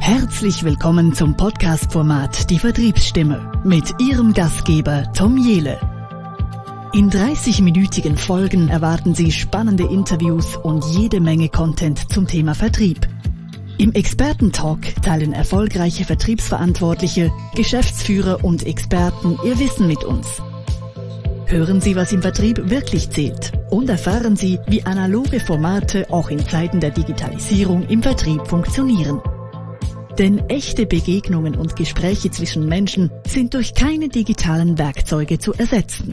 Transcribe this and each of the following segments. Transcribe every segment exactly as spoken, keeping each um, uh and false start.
Herzlich willkommen zum Podcast-Format Die Vertriebsstimme mit Ihrem Gastgeber Tom Jehle. In dreißig-minütigen Folgen erwarten Sie spannende Interviews und jede Menge Content zum Thema Vertrieb. Im Experten-Talk teilen erfolgreiche Vertriebsverantwortliche, Geschäftsführer und Experten ihr Wissen mit uns. Hören Sie, was im Vertrieb wirklich zählt und erfahren Sie, wie analoge Formate auch in Zeiten der Digitalisierung im Vertrieb funktionieren. Denn echte Begegnungen und Gespräche zwischen Menschen sind durch keine digitalen Werkzeuge zu ersetzen.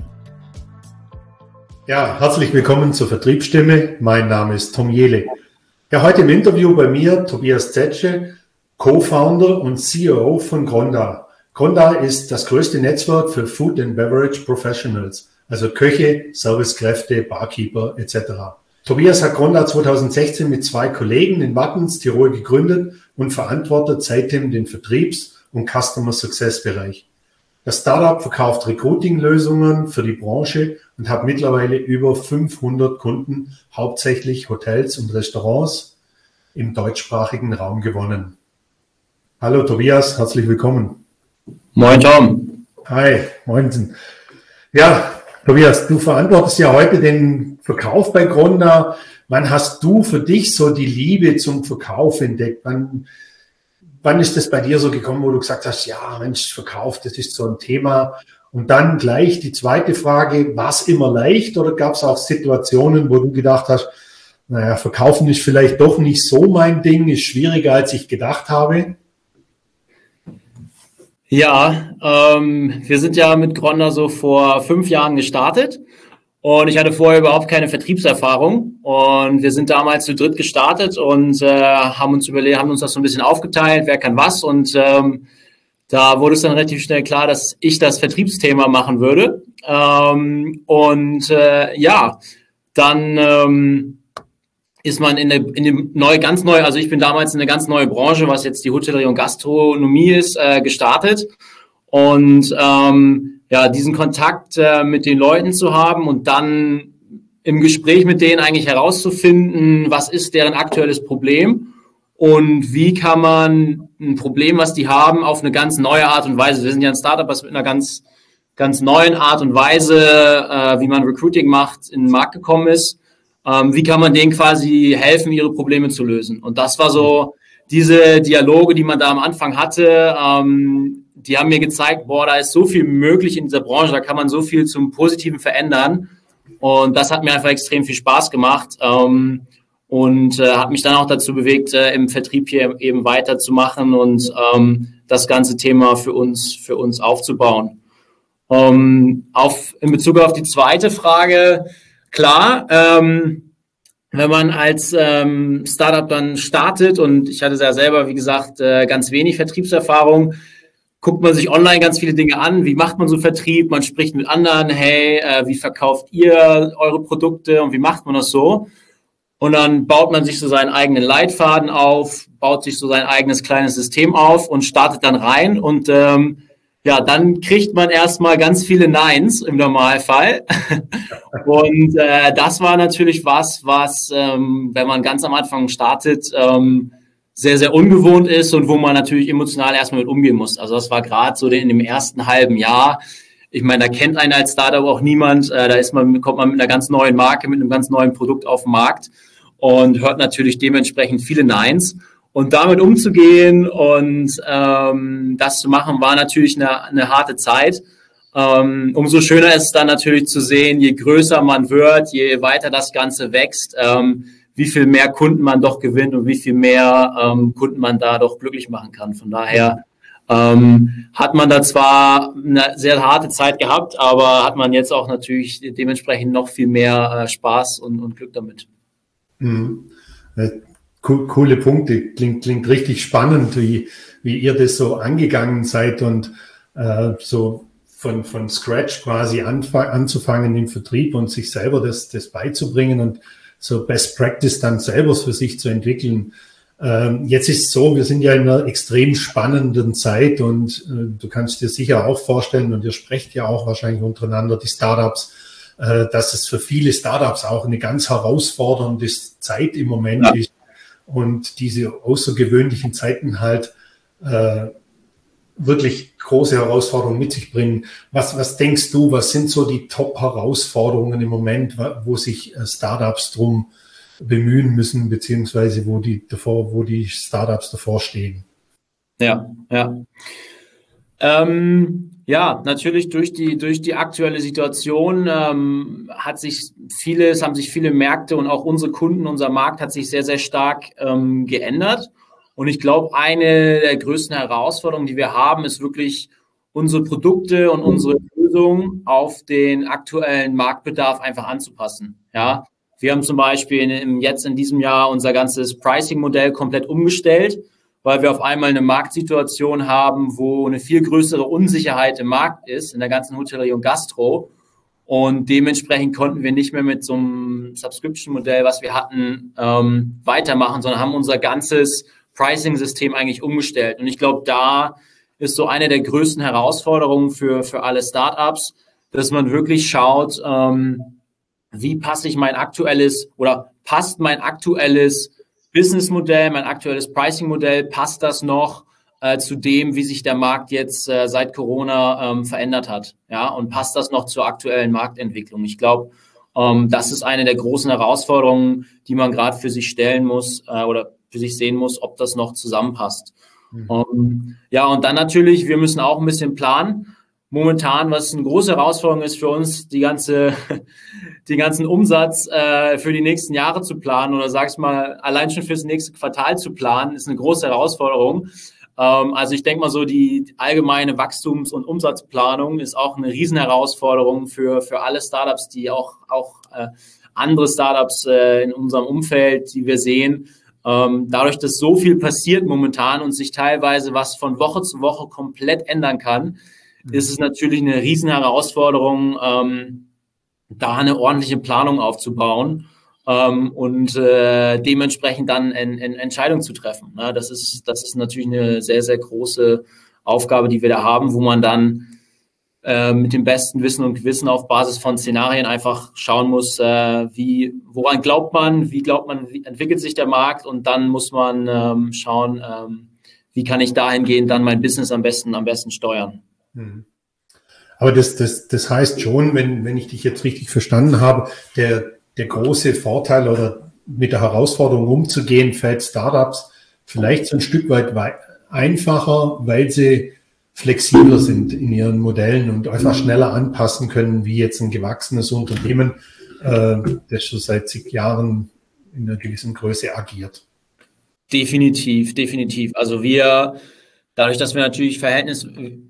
Ja, herzlich willkommen zur Vertriebsstimme. Mein Name ist Tom Jehle. Ja, heute im Interview bei mir Tobias Zetsche, Co-Founder und C E O von Gronda. Gronda ist das größte Netzwerk für Food and Beverage Professionals, also Köche, Servicekräfte, Barkeeper et cetera. Tobias hat Gronda zweitausendsechzehn mit zwei Kollegen in Wattens, Tirol gegründet und verantwortet seitdem den Vertriebs- und Customer Success-Bereich. Das Startup verkauft Recruiting-Lösungen für die Branche und hat mittlerweile über fünfhundert Kunden, hauptsächlich Hotels und Restaurants im deutschsprachigen Raum gewonnen. Hallo Tobias, herzlich willkommen. Moin Tom. Hi, moin. Ja, Tobias, du verantwortest ja heute den Verkauf bei Gronda. Wann hast du für dich so die Liebe zum Verkauf entdeckt? Wann, wann ist das bei dir so gekommen, wo du gesagt hast, ja Mensch, Verkauf, das ist so ein Thema. Und dann gleich die zweite Frage, war es immer leicht oder gab es auch Situationen, wo du gedacht hast, naja, Verkaufen ist vielleicht doch nicht so mein Ding, ist schwieriger, als ich gedacht habe? Ja, ähm, wir sind ja mit Gronda so vor fünf Jahren gestartet und ich hatte vorher überhaupt keine Vertriebserfahrung und wir sind damals zu dritt gestartet und äh, haben uns überlegt, haben uns das so ein bisschen aufgeteilt, wer kann was und ähm, da wurde es dann relativ schnell klar, dass ich das Vertriebsthema machen würde ähm, und äh, ja, dann ähm, ist man in eine, in eine neue, ganz neue, also ich bin damals in eine ganz neue Branche, was jetzt die Hotellerie und Gastronomie ist, äh, gestartet. Und ähm, ja, diesen Kontakt äh, mit den Leuten zu haben und dann im Gespräch mit denen eigentlich herauszufinden, was ist deren aktuelles Problem und wie kann man ein Problem, was die haben, auf eine ganz neue Art und Weise. Wir sind ja ein Startup, was mit einer ganz, ganz neuen Art und Weise, äh, wie man Recruiting macht, in den Markt gekommen ist. Ähm, wie kann man denen quasi helfen, ihre Probleme zu lösen? Und das war so diese Dialoge, die man da am Anfang hatte, ähm, die haben mir gezeigt, boah, da ist so viel möglich in dieser Branche, da kann man so viel zum Positiven verändern. Und das hat mir einfach extrem viel Spaß gemacht ähm, und äh, hat mich dann auch dazu bewegt, äh, im Vertrieb hier eben weiterzumachen und ähm, das ganze Thema für uns, für uns aufzubauen. Ähm, auf, in Bezug auf die zweite Frage, klar, ähm, wenn man als ähm, Startup dann startet und ich hatte ja selber, wie gesagt, äh, ganz wenig Vertriebserfahrung, guckt man sich online ganz viele Dinge an. Wie macht man so Vertrieb? Man spricht mit anderen, hey, äh, wie verkauft ihr eure Produkte und wie macht man das so? Und dann baut man sich so seinen eigenen Leitfaden auf, baut sich so sein eigenes kleines System auf und startet dann rein und ähm, ja, dann kriegt man erstmal ganz viele Neins im Normalfall. Und äh, das war natürlich was, was, ähm, wenn man ganz am Anfang startet, ähm, sehr, sehr ungewohnt ist und wo man natürlich emotional erstmal mit umgehen muss. Also das war gerade so in dem ersten halben Jahr. Ich meine, da kennt einen als Startup auch niemand. Äh, da ist man, kommt man mit einer ganz neuen Marke, mit einem ganz neuen Produkt auf den Markt und hört natürlich dementsprechend viele Neins. Und damit umzugehen und ähm, das zu machen, war natürlich eine, eine harte Zeit. Ähm, umso schöner ist es dann natürlich zu sehen, je größer man wird, je weiter das Ganze wächst, ähm, wie viel mehr Kunden man doch gewinnt und wie viel mehr ähm, Kunden man da doch glücklich machen kann. Von daher ähm, hat man da zwar eine sehr harte Zeit gehabt, aber hat man jetzt auch natürlich dementsprechend noch viel mehr äh, Spaß und, und Glück damit. Mhm. Coole Punkte, klingt, klingt richtig spannend, wie, wie ihr das so angegangen seid und äh, so von, von Scratch quasi anfang, anzufangen im Vertrieb und sich selber das, das beizubringen und so Best Practice dann selber für sich zu entwickeln. Ähm, jetzt ist es so, wir sind ja in einer extrem spannenden Zeit und äh, du kannst dir sicher auch vorstellen und ihr sprecht ja auch wahrscheinlich untereinander, die Startups, äh, dass es für viele Startups auch eine ganz herausfordernde Zeit im Moment ja. ist. Und diese außergewöhnlichen Zeiten halt äh, wirklich große Herausforderungen mit sich bringen. Was, was denkst du, was sind so die Top-Herausforderungen im Moment, wo sich Startups drum bemühen müssen, beziehungsweise wo die davor, wo die Startups davor stehen? Ja, ja. Ähm, ja, natürlich durch die, durch die aktuelle Situation ähm, hat sich vieles, haben sich viele Märkte und auch unsere Kunden, unser Markt hat sich sehr, sehr stark ähm, geändert. Und ich glaube, eine der größten Herausforderungen, die wir haben, ist wirklich unsere Produkte und unsere Lösungen auf den aktuellen Marktbedarf einfach anzupassen. Ja, wir haben zum Beispiel in, jetzt in diesem Jahr unser ganzes Pricing-Modell komplett umgestellt, weil wir auf einmal eine Marktsituation haben, wo eine viel größere Unsicherheit im Markt ist, in der ganzen Hotellerie und Gastro. Und dementsprechend konnten wir nicht mehr mit so einem Subscription-Modell, was wir hatten, ähm, weitermachen, sondern haben unser ganzes Pricing-System eigentlich umgestellt. Und ich glaube, da ist so eine der größten Herausforderungen für, für alle Startups, dass man wirklich schaut, ähm, wie passe ich mein aktuelles oder passt mein aktuelles Businessmodell, mein aktuelles Pricing-Modell, passt das noch äh, zu dem, wie sich der Markt jetzt äh, seit Corona ähm, verändert hat? Ja, und passt das noch zur aktuellen Marktentwicklung? Ich glaube, ähm, das ist eine der großen Herausforderungen, die man gerade für sich stellen muss äh, oder für sich sehen muss, ob das noch zusammenpasst. Mhm. Um, ja, und dann natürlich, wir müssen auch ein bisschen planen. Momentan, was eine große Herausforderung ist für uns, die ganze, den ganzen Umsatz äh, für die nächsten Jahre zu planen oder sag ich mal, allein schon fürs nächste Quartal zu planen, ist eine große Herausforderung. Ähm, also ich denke mal so, die allgemeine Wachstums- und Umsatzplanung ist auch eine Riesenherausforderung für, für alle Startups, die auch, auch äh, andere Startups äh, in unserem Umfeld, die wir sehen. Ähm, dadurch, dass so viel passiert momentan und sich teilweise was von Woche zu Woche komplett ändern kann, ist es natürlich eine riesen Herausforderung, ähm, da eine ordentliche Planung aufzubauen ähm, und äh, dementsprechend dann eine Entscheidung zu treffen. Ne? Das ist, das ist natürlich eine sehr, sehr große Aufgabe, die wir da haben, wo man dann äh, mit dem besten Wissen und Gewissen auf Basis von Szenarien einfach schauen muss, äh, wie, woran glaubt man, wie glaubt man, wie entwickelt sich der Markt, und dann muss man ähm, schauen, ähm, wie kann ich dahingehend dann mein Business am besten, am besten steuern. Aber das, das, das heißt schon, wenn, wenn ich dich jetzt richtig verstanden habe, der, der große Vorteil oder mit der Herausforderung umzugehen, fällt Startups vielleicht so ein Stück weit einfacher, weil sie flexibler sind in ihren Modellen und einfach schneller anpassen können, wie jetzt ein gewachsenes Unternehmen, äh, das schon seit zig Jahren in einer gewissen Größe agiert. Definitiv, definitiv. Also wir, dadurch, dass wir natürlich Verhältnis,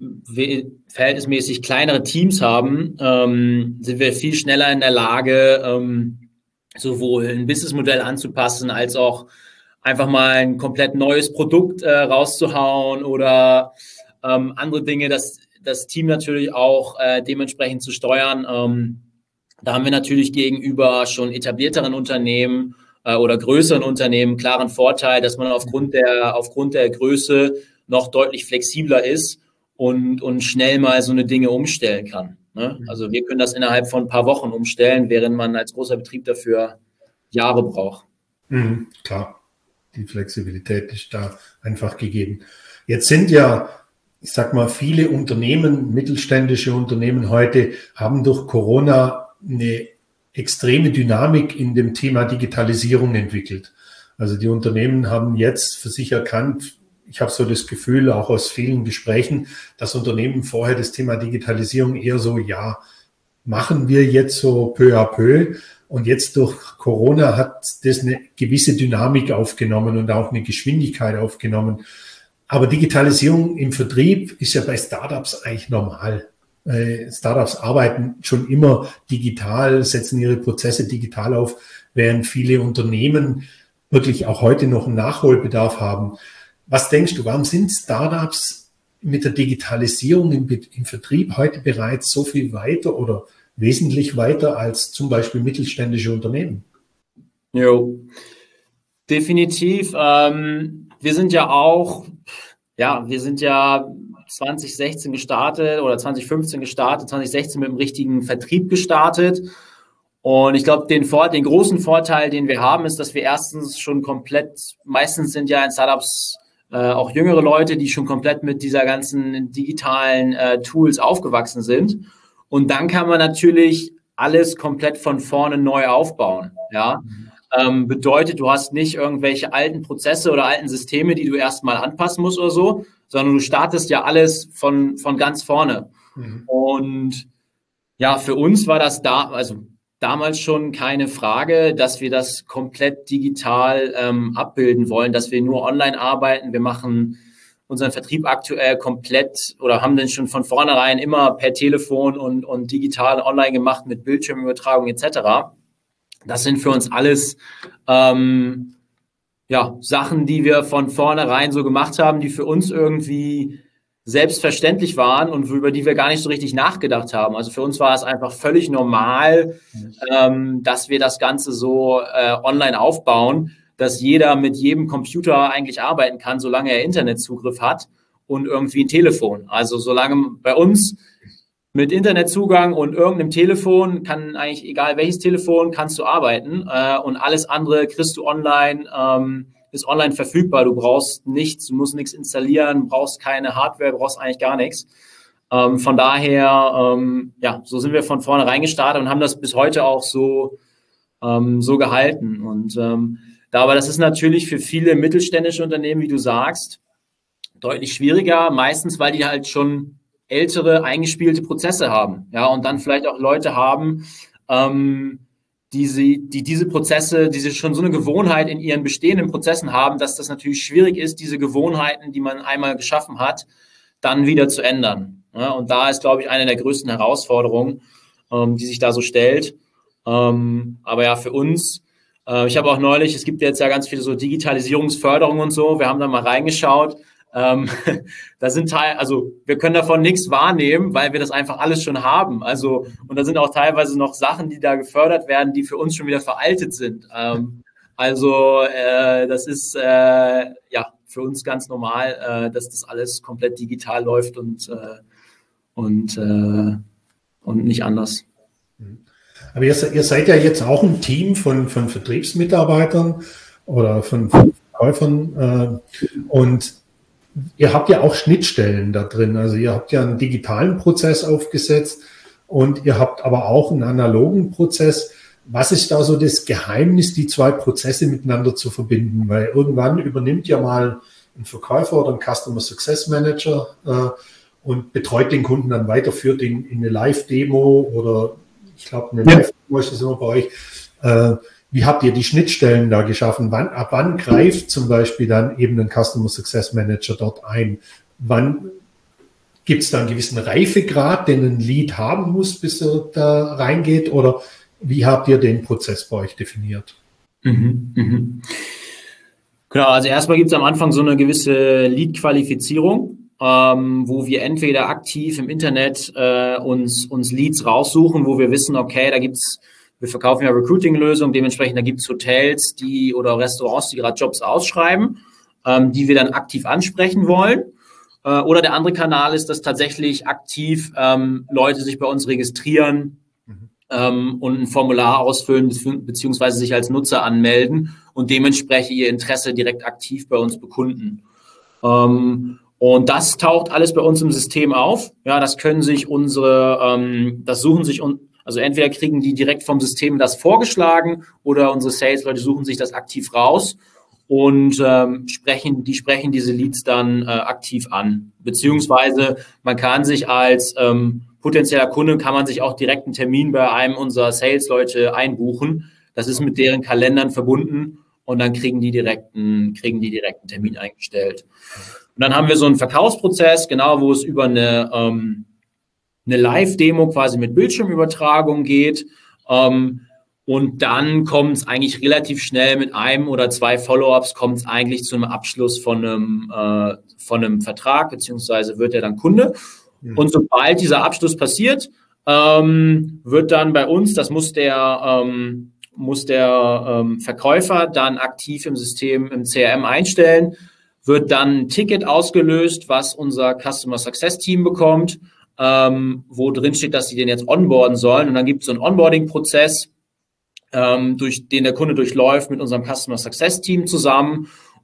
verhältnismäßig kleinere Teams haben, ähm, sind wir viel schneller in der Lage, ähm, sowohl ein Businessmodell anzupassen, als auch einfach mal ein komplett neues Produkt äh, rauszuhauen oder ähm, andere Dinge, das, das Team natürlich auch äh, dementsprechend zu steuern. Ähm, da haben wir natürlich gegenüber schon etablierteren Unternehmen äh, oder größeren Unternehmen einen klaren Vorteil, dass man aufgrund der, aufgrund der Größe noch deutlich flexibler ist und, und schnell mal so eine Dinge umstellen kann. Ne? Also wir können das innerhalb von ein paar Wochen umstellen, während man als großer Betrieb dafür Jahre braucht. Mhm, klar, die Flexibilität ist da einfach gegeben. Jetzt sind ja, ich sag mal, viele Unternehmen, mittelständische Unternehmen heute, haben durch Corona eine extreme Dynamik in dem Thema Digitalisierung entwickelt. Also die Unternehmen haben jetzt für sich erkannt, ich habe so das Gefühl, auch aus vielen Gesprächen, dass Unternehmen vorher das Thema Digitalisierung eher so, ja, machen wir jetzt so peu à peu. Und jetzt durch Corona hat das eine gewisse Dynamik aufgenommen und auch eine Geschwindigkeit aufgenommen. Aber Digitalisierung im Vertrieb ist ja bei Startups eigentlich normal. Startups arbeiten schon immer digital, setzen ihre Prozesse digital auf, während viele Unternehmen wirklich auch heute noch einen Nachholbedarf haben. Was denkst du, warum sind Startups mit der Digitalisierung im, im Vertrieb heute bereits so viel weiter oder wesentlich weiter als zum Beispiel mittelständische Unternehmen? Jo, definitiv. Ähm, wir sind ja auch, ja, wir sind ja zwanzig sechzehn gestartet oder zwanzig fünfzehn gestartet, zwanzig sechzehn mit dem richtigen Vertrieb gestartet. Und ich glaube, den, Vor- den großen Vorteil, den wir haben, ist, dass wir erstens schon komplett, meistens sind ja in Startups äh, auch jüngere Leute, die schon komplett mit dieser ganzen digitalen äh, Tools aufgewachsen sind. Und dann kann man natürlich alles komplett von vorne neu aufbauen. Ja, ähm, bedeutet, du hast nicht irgendwelche alten Prozesse oder alten Systeme, die du erstmal anpassen musst oder so, sondern du startest ja alles von, von ganz vorne. Mhm. Und ja, für uns war das da, also damals schon keine Frage, dass wir das komplett digital ähm, abbilden wollen, dass wir nur online arbeiten. Wir machen unseren Vertrieb aktuell komplett oder haben den schon von vornherein immer per Telefon und, und digital online gemacht mit Bildschirmübertragung et cetera. Das sind für uns alles ähm, ja, Sachen, die wir von vornherein so gemacht haben, die für uns irgendwie selbstverständlich waren und über die wir gar nicht so richtig nachgedacht haben. Also für uns war es einfach völlig normal, ähm, dass wir das Ganze so äh, online aufbauen, dass jeder mit jedem Computer eigentlich arbeiten kann, solange er Internetzugriff hat und irgendwie ein Telefon. Also solange bei uns mit Internetzugang und irgendeinem Telefon kann eigentlich, egal welches Telefon, kannst du arbeiten äh, und alles andere kriegst du online, ähm, ist online verfügbar. Du brauchst nichts, du musst nichts installieren, brauchst keine Hardware, brauchst eigentlich gar nichts. Ähm, von daher, ähm, ja, so sind wir von vornherein gestartet und haben das bis heute auch so, ähm, so gehalten. Und ähm, da, aber das ist natürlich für viele mittelständische Unternehmen, wie du sagst, deutlich schwieriger, meistens, weil die halt schon ältere, eingespielte Prozesse haben, ja, und dann vielleicht auch Leute haben, ähm, die, sie, die diese Prozesse, die sie schon so eine Gewohnheit in ihren bestehenden Prozessen haben, dass das natürlich schwierig ist, diese Gewohnheiten, die man einmal geschaffen hat, dann wieder zu ändern. Ja, und da ist, glaube ich, eine der größten Herausforderungen, ähm, die sich da so stellt. Ähm, aber ja, für uns, äh, ich habe auch neulich, es gibt jetzt ja ganz viele so Digitalisierungsförderungen und so, wir haben da mal reingeschaut. Ähm, da sind Teil, also wir können davon nichts wahrnehmen, weil wir das einfach alles schon haben. Also, und da sind auch teilweise noch Sachen, die da gefördert werden, die für uns schon wieder veraltet sind. Ähm, also, äh, das ist äh, ja für uns ganz normal, äh, dass das alles komplett digital läuft und, äh, und, äh, und nicht anders. Aber ihr, ihr seid ja jetzt auch ein Team von, von Vertriebsmitarbeitern oder von Verkäufern äh, und ihr habt ja auch Schnittstellen da drin. Also ihr habt ja einen digitalen Prozess aufgesetzt und ihr habt aber auch einen analogen Prozess. Was ist da so das Geheimnis, die zwei Prozesse miteinander zu verbinden? Weil irgendwann übernimmt ja mal ein Verkäufer oder ein Customer Success Manager äh, und betreut den Kunden dann weiter, führt ihn in eine Live-Demo oder ich glaube, eine ja. Live-Demo ist das immer bei euch. Äh, Wie habt ihr die Schnittstellen da geschaffen? Wann, ab wann greift zum Beispiel dann eben ein Customer Success Manager dort ein? Wann gibt es da einen gewissen Reifegrad, den ein Lead haben muss, bis er da reingeht? Oder wie habt ihr den Prozess bei euch definiert? Mhm, mhm. Genau, also erstmal gibt es am Anfang so eine gewisse Lead-Qualifizierung, ähm, wo wir entweder aktiv im Internet äh, uns, uns Leads raussuchen, wo wir wissen, okay, da gibt's wir verkaufen ja Recruiting-Lösungen, dementsprechend, da gibt es Hotels, die oder Restaurants, die gerade Jobs ausschreiben, ähm, die wir dann aktiv ansprechen wollen. Äh, oder der andere Kanal ist, dass tatsächlich aktiv ähm, Leute sich bei uns registrieren mhm. ähm, und ein Formular ausfüllen, beziehungsweise sich als Nutzer anmelden und dementsprechend ihr Interesse direkt aktiv bei uns bekunden. Ähm, und das taucht alles bei uns im System auf. Ja, das können sich unsere, ähm, das suchen sich und Also entweder kriegen die direkt vom System das vorgeschlagen oder unsere Sales-Leute suchen sich das aktiv raus und ähm, sprechen, die sprechen diese Leads dann äh, aktiv an. Beziehungsweise man kann sich als ähm, potenzieller Kunde, kann man sich auch direkt einen Termin bei einem unserer Sales-Leute einbuchen. Das ist mit deren Kalendern verbunden und dann kriegen die direkten, kriegen die direkten Termin eingestellt. Und dann haben wir so einen Verkaufsprozess, genau, wo es über eine ähm, eine Live-Demo quasi mit Bildschirmübertragung geht. Ähm, und dann kommt es eigentlich relativ schnell mit einem oder zwei Follow-ups, kommt es eigentlich zu einem Abschluss von einem, äh, von einem Vertrag, beziehungsweise wird er dann Kunde. Mhm. Und sobald dieser Abschluss passiert, ähm, wird dann bei uns, das muss der, ähm, muss der ähm, Verkäufer dann aktiv im System, im C R M einstellen, wird dann ein Ticket ausgelöst, was unser Customer Success Team bekommt, Ähm, wo drin steht, dass sie den jetzt onboarden sollen. Und dann gibt es so einen Onboarding-Prozess, ähm, durch den der Kunde durchläuft mit unserem Customer Success Team zusammen.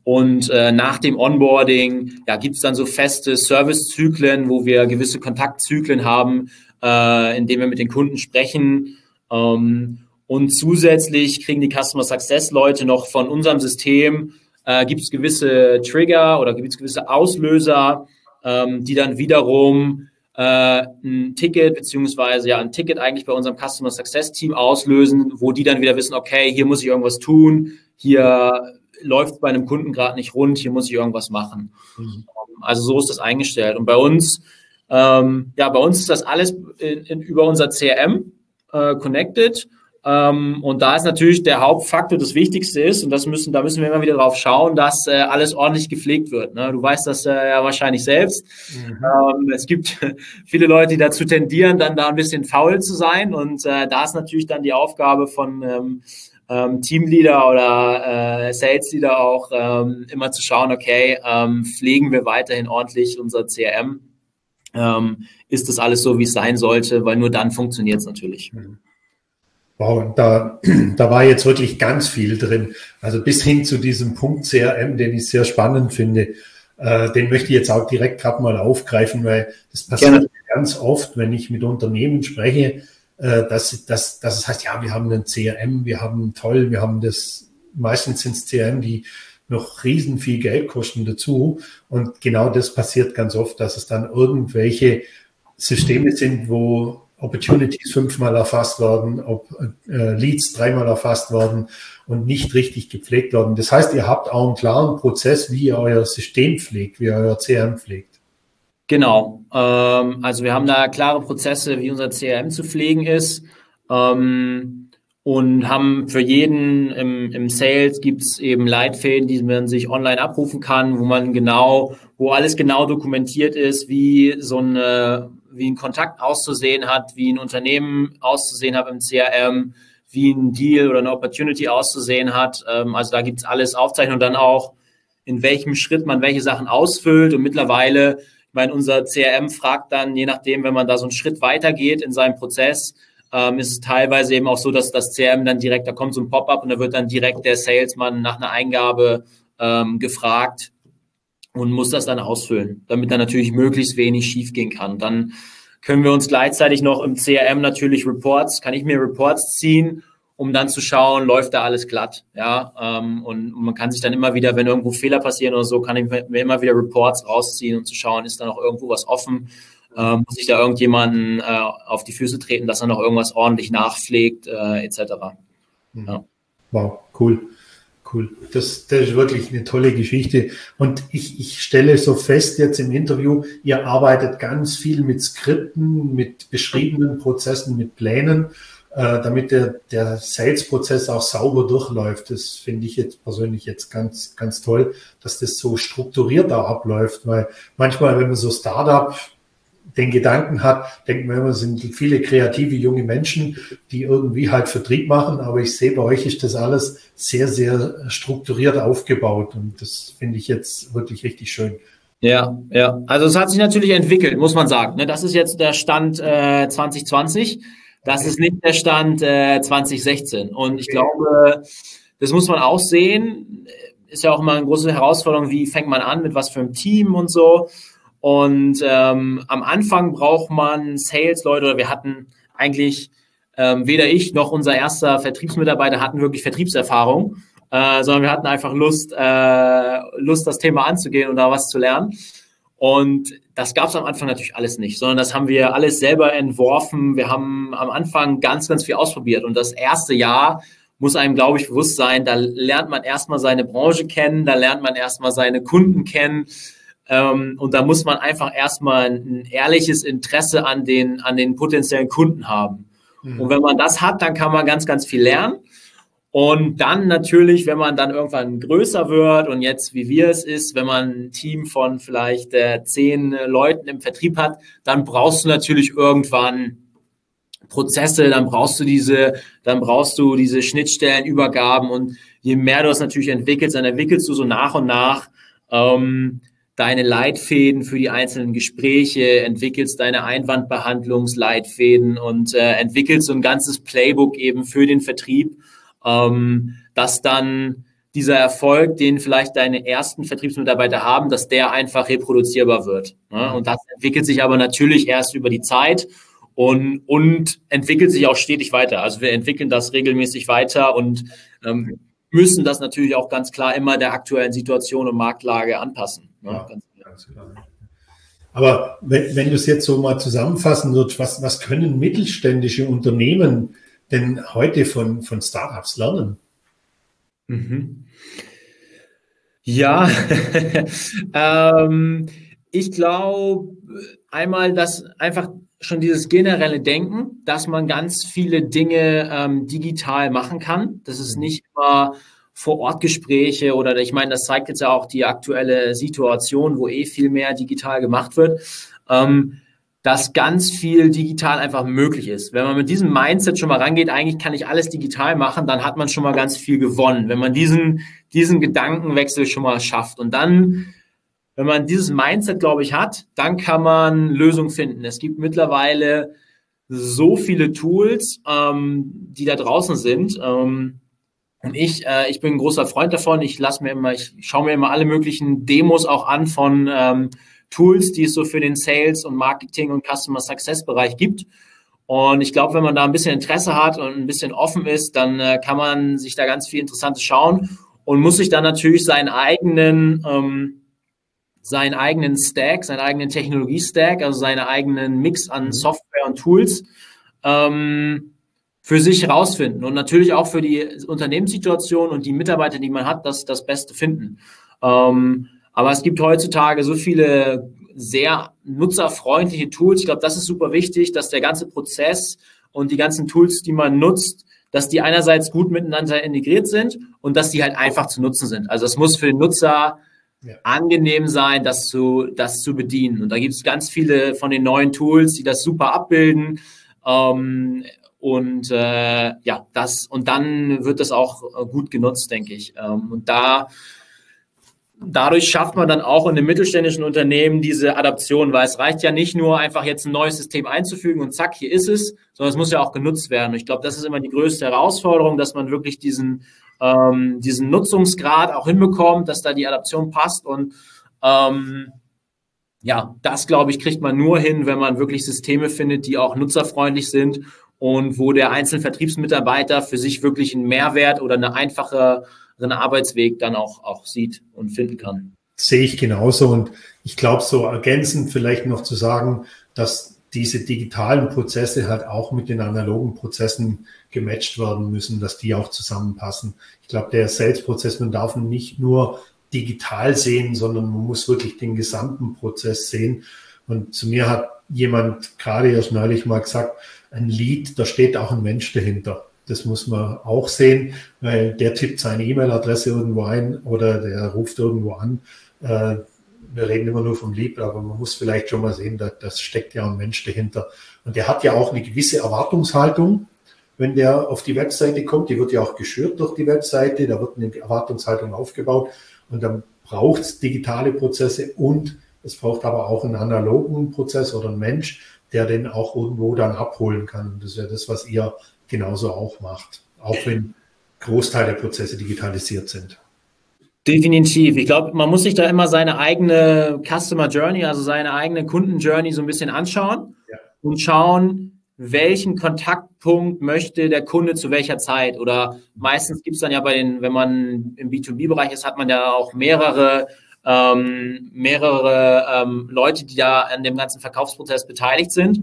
Und äh, nach dem Onboarding ja, gibt es dann so feste Servicezyklen, wo wir gewisse Kontaktzyklen haben, äh, in denen wir mit den Kunden sprechen. Ähm, und zusätzlich kriegen die Customer Success Leute noch von unserem System, äh, gibt es gewisse Trigger oder gibt es gewisse Auslöser, ähm, die dann wiederum äh, ein Ticket beziehungsweise ja ein Ticket eigentlich bei unserem Customer Success Team auslösen, wo die dann wieder wissen, okay, hier muss ich irgendwas tun, hier läuft bei einem Kunden gerade nicht rund, hier muss ich irgendwas machen. Mhm. Also so ist das eingestellt. Und bei uns, ähm, ja, bei uns ist das alles in, in, über unser C R M äh, connected. Ähm, und da ist natürlich der Hauptfaktor, das Wichtigste ist, und das müssen, da müssen wir immer wieder drauf schauen, dass äh, alles ordentlich gepflegt wird. Ne? Du weißt das äh, ja wahrscheinlich selbst. Mhm. Ähm, es gibt viele Leute, die dazu tendieren, dann da ein bisschen faul zu sein. Und äh, da ist natürlich dann die Aufgabe von ähm, ähm, Teamleader oder äh, Salesleader auch, ähm, immer zu schauen, okay, ähm, pflegen wir weiterhin ordentlich unser C R M? Ähm, ist das alles so, wie es sein sollte? Weil nur dann funktioniert es natürlich. Mhm. Wow, da, da war jetzt wirklich ganz viel drin. Also bis hin zu diesem Punkt C R M, den ich sehr spannend finde. Äh, den möchte ich jetzt auch direkt gerade mal aufgreifen, weil das passiert Gerne. ganz oft, wenn ich mit Unternehmen spreche, äh, dass, dass, dass es heißt, ja, wir haben einen C R M, wir haben toll, wir haben das, meistens sind es C R M, die noch riesen viel Geld kosten dazu. Und genau das passiert ganz oft, dass es dann irgendwelche Systeme sind, wo Opportunities fünfmal erfasst werden, ob äh, Leads dreimal erfasst werden und nicht richtig gepflegt werden. Das heißt, ihr habt auch einen klaren Prozess, wie ihr euer System pflegt, wie ihr euer C R M pflegt. Genau. Ähm, also wir haben da klare Prozesse, wie unser C R M zu pflegen ist. Ähm, und haben für jeden im, im Sales gibt es eben Leitfäden, die man sich online abrufen kann, wo man genau, wo alles genau dokumentiert ist, wie so eine wie ein Kontakt auszusehen hat, wie ein Unternehmen auszusehen hat im C R M, wie ein Deal oder eine Opportunity auszusehen hat. Also da gibt es alles aufzeichnen und dann auch, in welchem Schritt man welche Sachen ausfüllt. Und mittlerweile, ich meine, unser C R M fragt dann, je nachdem, wenn man da so einen Schritt weitergeht in seinem Prozess, ähm, ist es teilweise eben auch so, dass das C R M dann direkt, da kommt so ein Pop-up und da wird dann direkt der Salesman nach einer Eingabe ähm, gefragt, und muss das dann ausfüllen, damit dann natürlich möglichst wenig schiefgehen kann. Dann können wir uns gleichzeitig noch im C R M natürlich Reports, kann ich mir Reports ziehen, um dann zu schauen, läuft da alles glatt. Ja, ähm, und, und man kann sich dann immer wieder, wenn irgendwo Fehler passieren oder so, kann ich mir immer wieder Reports rausziehen und zu schauen, ist da noch irgendwo was offen, ähm, muss ich da irgendjemanden äh, auf die Füße treten, dass er noch irgendwas ordentlich nachpflegt, äh, et cetera. Ja. Wow, cool. Cool. Das, das ist wirklich eine tolle Geschichte. Und ich, ich stelle so fest jetzt im Interview, ihr arbeitet ganz viel mit Skripten, mit beschriebenen Prozessen, mit Plänen, äh, damit der, der Sales-Prozess auch sauber durchläuft. Das finde ich jetzt persönlich jetzt ganz, ganz toll, dass das so strukturiert auch abläuft, weil manchmal, wenn man so Startup den Gedanken hat, denkt man immer, es sind viele kreative junge Menschen, die irgendwie halt Vertrieb machen, aber ich sehe, bei euch ist das alles sehr, sehr strukturiert aufgebaut und das finde ich jetzt wirklich richtig schön. Ja, ja, also es hat sich natürlich entwickelt, muss man sagen. Das ist jetzt der Stand äh, zwanzig zwanzig, das ist nicht der Stand äh, zwanzig sechzehn und ich glaube, das muss man auch sehen, ist ja auch immer eine große Herausforderung, wie fängt man an, mit was für einem Team und so. Und ähm, am Anfang braucht man Sales-Leute, oder wir hatten eigentlich, ähm, weder ich noch unser erster Vertriebsmitarbeiter hatten wirklich Vertriebserfahrung, äh, sondern wir hatten einfach Lust, äh, Lust, das Thema anzugehen und da was zu lernen. Und das gab es am Anfang natürlich alles nicht, sondern das haben wir alles selber entworfen. Wir haben am Anfang ganz, ganz viel ausprobiert. Und das erste Jahr muss einem, glaube ich, bewusst sein, da lernt man erstmal seine Branche kennen, da lernt man erstmal seine Kunden kennen. Ähm, und da muss man einfach erstmal ein ehrliches Interesse an den, an den potenziellen Kunden haben. Mhm. Und wenn man das hat, dann kann man ganz, ganz viel lernen. Und dann natürlich, wenn man dann irgendwann größer wird und jetzt, wie wir es ist, wenn man ein Team von vielleicht äh, zehn äh, Leuten im Vertrieb hat, dann brauchst du natürlich irgendwann Prozesse, dann brauchst du diese, dann brauchst du diese Schnittstellenübergaben und je mehr du das natürlich entwickelst, dann entwickelst du so nach und nach ähm, deine Leitfäden für die einzelnen Gespräche, entwickelst deine Einwandbehandlungsleitfäden und äh, entwickelst so ein ganzes Playbook eben für den Vertrieb, ähm, das dann dieser Erfolg, den vielleicht deine ersten Vertriebsmitarbeiter haben, dass der einfach reproduzierbar wird. Ne? Und das entwickelt sich aber natürlich erst über die Zeit und, und entwickelt sich auch stetig weiter. Also wir entwickeln das regelmäßig weiter und ähm, müssen das natürlich auch ganz klar immer der aktuellen Situation und Marktlage anpassen. Ne? Ja, ganz ganz klar. Aber wenn, wenn du es jetzt so mal zusammenfassen würdest, was, was können mittelständische Unternehmen denn heute von, von Startups lernen? Mhm. Ja, ähm, ich glaube einmal, dass einfach schon dieses generelle Denken, dass man ganz viele Dinge ähm, digital machen kann. Das ist nicht immer Vor-Ort-Gespräche oder ich meine, das zeigt jetzt ja auch die aktuelle Situation, wo eh viel mehr digital gemacht wird, ähm, dass ganz viel digital einfach möglich ist. Wenn man mit diesem Mindset schon mal rangeht, eigentlich kann ich alles digital machen, dann hat man schon mal ganz viel gewonnen. Wenn man diesen, diesen Gedankenwechsel schon mal schafft und dann, wenn man dieses Mindset, glaube ich, hat, dann kann man Lösungen finden. Es gibt mittlerweile so viele Tools, ähm, die da draußen sind. Ähm, und ich, äh, ich bin ein großer Freund davon. Ich lasse mir immer, ich schaue mir immer alle möglichen Demos auch an von ähm, Tools, die es so für den Sales- und Marketing- und Customer-Success-Bereich gibt. Und ich glaube, wenn man da ein bisschen Interesse hat und ein bisschen offen ist, dann äh, kann man sich da ganz viel Interessantes schauen und muss sich dann natürlich seinen eigenen, ähm, seinen eigenen Stack, seinen eigenen Technologie-Stack, also seinen eigenen Mix an Software und Tools ähm, für sich herausfinden und natürlich auch für die Unternehmenssituation und die Mitarbeiter, die man hat, das, das Beste finden. Ähm, Aber es gibt heutzutage so viele sehr nutzerfreundliche Tools. Ich glaube, das ist super wichtig, dass der ganze Prozess und die ganzen Tools, die man nutzt, dass die einerseits gut miteinander integriert sind und dass die halt einfach zu nutzen sind. Also es muss für den Nutzer ja. angenehm sein, das zu, das zu bedienen. Und da gibt es ganz viele von den neuen Tools, die das super abbilden. Ähm, und äh, ja, das und dann wird das auch gut genutzt, denke ich. Ähm, und da Dadurch schafft man dann auch in einem mittelständischen Unternehmen diese Adaption, weil es reicht ja nicht nur einfach jetzt ein neues System einzufügen und zack, hier ist es, sondern es muss ja auch genutzt werden. Und ich glaube, das ist immer die größte Herausforderung, dass man wirklich diesen, ähm, diesen Nutzungsgrad auch hinbekommt, dass da die Adaption passt. Und ähm, ja, das, glaube ich, kriegt man nur hin, wenn man wirklich Systeme findet, die auch nutzerfreundlich sind und wo der einzelne Vertriebsmitarbeiter für sich wirklich einen Mehrwert oder eine einfache einen Arbeitsweg dann auch, auch sieht und finden kann. Sehe ich genauso. Und ich glaube, so ergänzend vielleicht noch zu sagen, dass diese digitalen Prozesse halt auch mit den analogen Prozessen gematcht werden müssen, dass die auch zusammenpassen. Ich glaube, der Sales-Prozess, man darf ihn nicht nur digital sehen, sondern man muss wirklich den gesamten Prozess sehen. Und zu mir hat jemand gerade erst neulich mal gesagt, ein Lead, da steht auch ein Mensch dahinter. Das muss man auch sehen, weil der tippt seine E-Mail-Adresse irgendwo ein oder der ruft irgendwo an. Äh, wir reden immer nur vom Lead, aber man muss vielleicht schon mal sehen, dass das steckt ja ein Mensch dahinter. Und der hat ja auch eine gewisse Erwartungshaltung, wenn der auf die Webseite kommt. Die wird ja auch geschürt durch die Webseite, da wird eine Erwartungshaltung aufgebaut und dann braucht es digitale Prozesse und es braucht aber auch einen analogen Prozess oder einen Mensch, der den auch irgendwo dann abholen kann. Das ist ja das, was ihr genauso auch macht, auch wenn Großteil der Prozesse digitalisiert sind. Definitiv. Ich glaube, man muss sich da immer seine eigene Customer Journey, also seine eigene Kunden-Journey so ein bisschen anschauen ja. und schauen, welchen Kontaktpunkt möchte der Kunde zu welcher Zeit. Oder meistens gibt es dann ja bei den, wenn man im B zwei B-Bereich ist, hat man ja auch mehrere, ähm, mehrere ähm, Leute, die da an dem ganzen Verkaufsprozess beteiligt sind.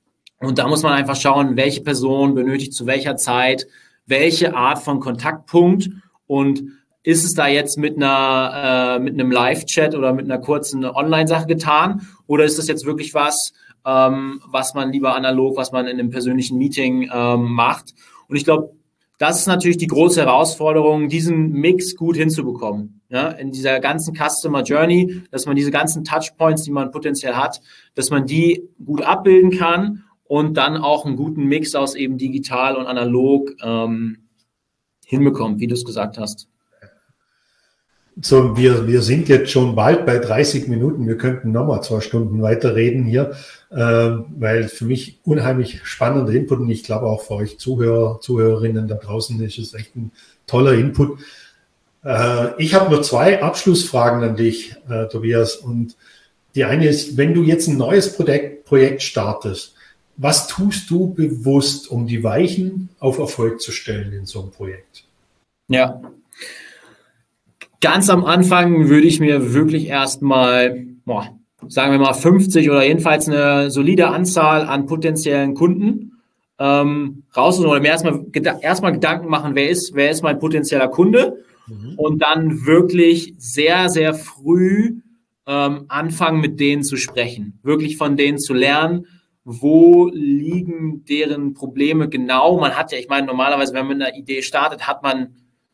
Und da muss man einfach schauen, welche Person benötigt zu welcher Zeit, welche Art von Kontaktpunkt und ist es da jetzt mit einer äh, mit einem Live-Chat oder mit einer kurzen Online-Sache getan oder ist das jetzt wirklich was, ähm, was man lieber analog, was man in einem persönlichen Meeting ähm, macht? Und ich glaube, das ist natürlich die große Herausforderung, diesen Mix gut hinzubekommen, ja, in dieser ganzen Customer Journey, dass man diese ganzen Touchpoints, die man potenziell hat, dass man die gut abbilden kann und dann auch einen guten Mix aus eben digital und analog ähm, hinbekommt, wie du es gesagt hast. So, wir, wir sind jetzt schon bald bei dreißig Minuten. Wir könnten nochmal zwei Stunden weiterreden hier, äh, weil für mich unheimlich spannender Input und ich glaube auch für euch Zuhörer, Zuhörerinnen da draußen ist es echt ein toller Input. Äh, ich habe nur zwei Abschlussfragen an dich, äh, Tobias. Und die eine ist, wenn du jetzt ein neues Projekt, Projekt startest, was tust du bewusst, um die Weichen auf Erfolg zu stellen in so einem Projekt? Ja, ganz am Anfang würde ich mir wirklich erstmal, boah, sagen wir mal fünfzig oder jedenfalls eine solide Anzahl an potenziellen Kunden ähm, raussuchen oder mir erstmal, erstmal Gedanken machen, wer ist, wer ist mein potenzieller Kunde, mhm. und dann wirklich sehr, sehr früh ähm, anfangen, mit denen zu sprechen, wirklich von denen zu lernen, wo liegen deren Probleme genau. Man hat ja, ich meine, normalerweise, wenn man mit einer Idee startet, hat man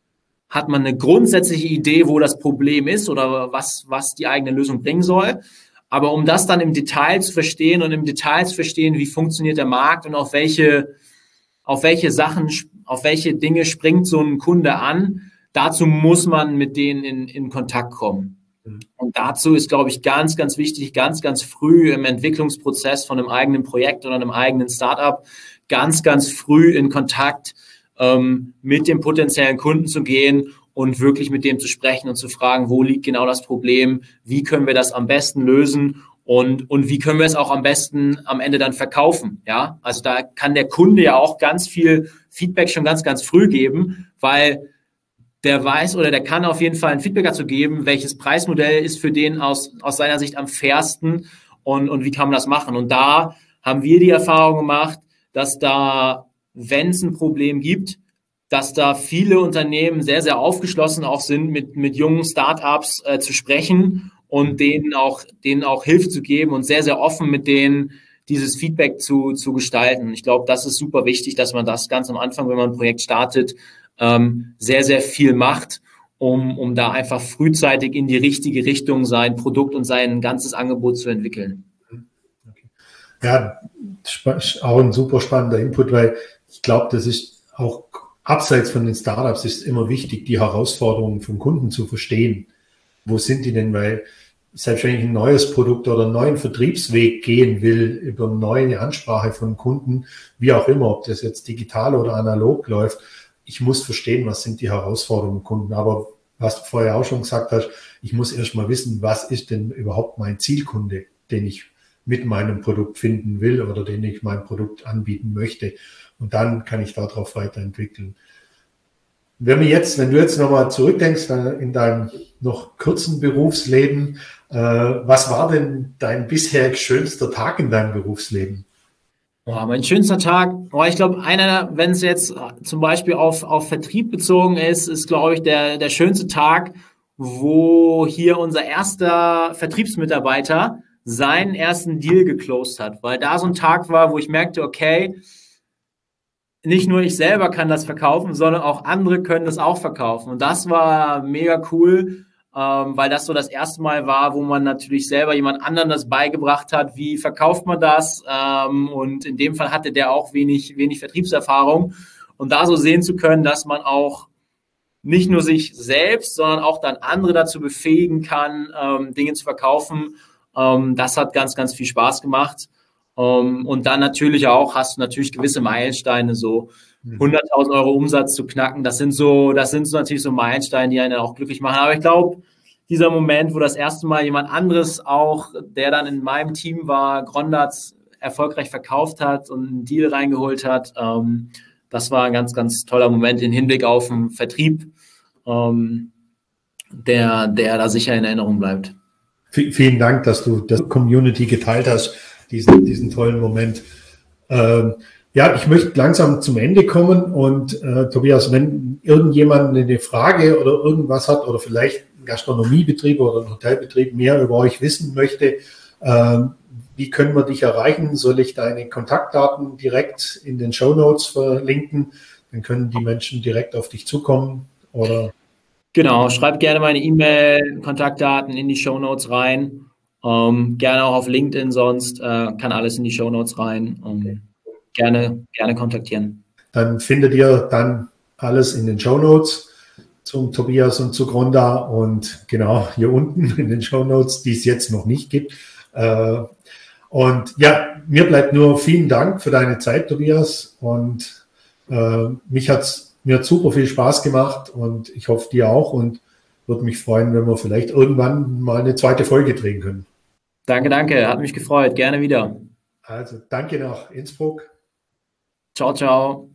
hat man eine grundsätzliche Idee, wo das Problem ist oder was, was die eigene Lösung bringen soll. Aber um das dann im Detail zu verstehen und im Detail zu verstehen, wie funktioniert der Markt und auf welche, auf welche Sachen, auf welche Dinge springt so ein Kunde an, dazu muss man mit denen in, in Kontakt kommen. Und dazu ist, glaube ich, ganz, ganz wichtig, ganz, ganz früh im Entwicklungsprozess von einem eigenen Projekt oder einem eigenen Startup, ganz, ganz früh in Kontakt ähm, mit dem potenziellen Kunden zu gehen und wirklich mit dem zu sprechen und zu fragen, wo liegt genau das Problem, wie können wir das am besten lösen und, und wie können wir es auch am besten am Ende dann verkaufen. Ja, also da kann der Kunde ja auch ganz viel Feedback schon ganz, ganz früh geben, weil der weiß oder der kann auf jeden Fall ein Feedback dazu geben, welches Preismodell ist für den aus, aus seiner Sicht am fairsten und, und wie kann man das machen. Und da haben wir die Erfahrung gemacht, dass da, wenn es ein Problem gibt, dass da viele Unternehmen sehr, sehr aufgeschlossen auch sind, mit, mit jungen Startups äh, zu sprechen und denen auch, denen auch Hilfe zu geben und sehr, sehr offen mit denen dieses Feedback zu, zu gestalten. Ich glaube, das ist super wichtig, dass man das ganz am Anfang, wenn man ein Projekt startet, ähm, sehr, sehr viel macht, um, um da einfach frühzeitig in die richtige Richtung sein Produkt und sein ganzes Angebot zu entwickeln. Okay. Ja, auch ein super spannender Input, weil ich glaube, das ist auch abseits von den Startups ist immer wichtig, die Herausforderungen vom Kunden zu verstehen. Wo sind die denn? Weil selbst wenn ich ein neues Produkt oder einen neuen Vertriebsweg gehen will, über eine neue Ansprache von Kunden, wie auch immer, ob das jetzt digital oder analog läuft, ich muss verstehen, was sind die Herausforderungen vom Kunden. Aber was du vorher auch schon gesagt hast, ich muss erst mal wissen, was ist denn überhaupt mein Zielkunde, den ich mit meinem Produkt finden will oder den ich mein Produkt anbieten möchte. Und dann kann ich darauf weiterentwickeln. Wenn wir jetzt, wenn du jetzt nochmal zurückdenkst in deinem noch kurzen Berufsleben, äh, was war denn dein bisher schönster Tag in deinem Berufsleben? Oh, mein schönster Tag, oh, ich glaube, einer, wenn es jetzt zum Beispiel auf, auf Vertrieb bezogen ist, ist, glaube ich, der, der schönste Tag, wo hier unser erster Vertriebsmitarbeiter seinen ersten Deal geclosed hat, weil da so ein Tag war, wo ich merkte, okay, nicht nur ich selber kann das verkaufen, sondern auch andere können das auch verkaufen. Und das war mega cool, ähm, weil das so das erste Mal war, wo man natürlich selber jemand anderen das beigebracht hat, wie verkauft man das. Ähm, und in dem Fall hatte der auch wenig, wenig Vertriebserfahrung. Und da so sehen zu können, dass man auch nicht nur sich selbst, sondern auch dann andere dazu befähigen kann, ähm, Dinge zu verkaufen. Ähm, das hat ganz, ganz viel Spaß gemacht. Um, und dann natürlich auch hast du natürlich gewisse Meilensteine, so hunderttausend Euro Umsatz zu knacken. Das sind so, das sind so natürlich so Meilensteine, die einen auch glücklich machen. Aber ich glaube, dieser Moment, wo das erste Mal jemand anderes auch, der dann in meinem Team war, Grondatz erfolgreich verkauft hat und einen Deal reingeholt hat, ähm, das war ein ganz, ganz toller Moment im Hinblick auf den Vertrieb, ähm, der, der da sicher in Erinnerung bleibt. V- vielen Dank, dass du das Community geteilt hast. Diesen, diesen tollen Moment. Ähm, ja, ich möchte langsam zum Ende kommen und äh, Tobias, wenn irgendjemand eine Frage oder irgendwas hat oder vielleicht ein Gastronomiebetrieb oder ein Hotelbetrieb mehr über euch wissen möchte, äh, wie können wir dich erreichen? Soll ich deine Kontaktdaten direkt in den Shownotes verlinken? Dann können die Menschen direkt auf dich zukommen oder? Genau, schreib gerne meine E-Mail, Kontaktdaten in die Shownotes rein. Um, gerne auch auf LinkedIn, sonst äh, kann alles in die Shownotes rein. Um, okay. Gerne, gerne kontaktieren. Dann findet ihr dann alles in den Shownotes zum Tobias und zu Gronda und genau hier unten in den Shownotes, die es jetzt noch nicht gibt. Äh, und ja, mir bleibt nur vielen Dank für deine Zeit, Tobias. Und äh, mich hat's Mir hat super viel Spaß gemacht und ich hoffe, dir auch und würde mich freuen, wenn wir vielleicht irgendwann mal eine zweite Folge drehen können. Danke, danke. Hat mich gefreut. Gerne wieder. Also danke nach Innsbruck. Ciao, ciao.